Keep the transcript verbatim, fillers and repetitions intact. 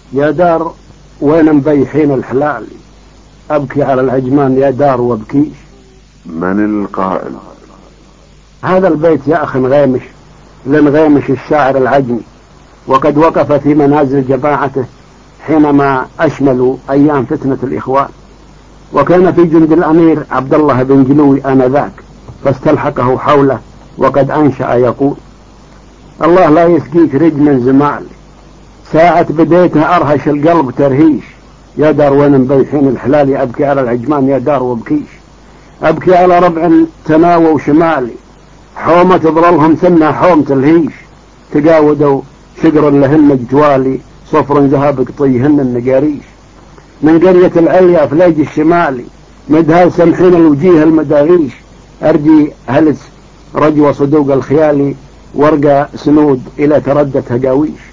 يا دار وين مبيحين الحلال، أبكي على العجمان يا دار وابكيش. من القائل؟ هذا البيت يا أخي غيمش لنغيمش الشاعر العجمي، وقد وقف في منازل جماعته حينما أشملوا أيام فتنة الإخوان، وكان في جند الأمير عبد الله بن جلوي آنذاك، فاستلحقه حوله وقد أنشأ يقول: الله لا يسقيك رج من زمال، ساعة بديتها أرهش القلب ترهيش، يا دار وين مبيحين الحلال، أبكي على العجمان يا دار وابكيش. أبكي على ربع تناوى وشمالي، حومة تظللهم سنة حومة الهيش، تقاودوا شقر لهن جوالي، صفر ذهب قطيهن النقاريش. من قرية العليا فلاج الشمالي، مدها سمحين الوجيه المداغيش، أرجي هلس رجوة صدوق الخيالي، ورقة سنود إلى تردت هقاويش.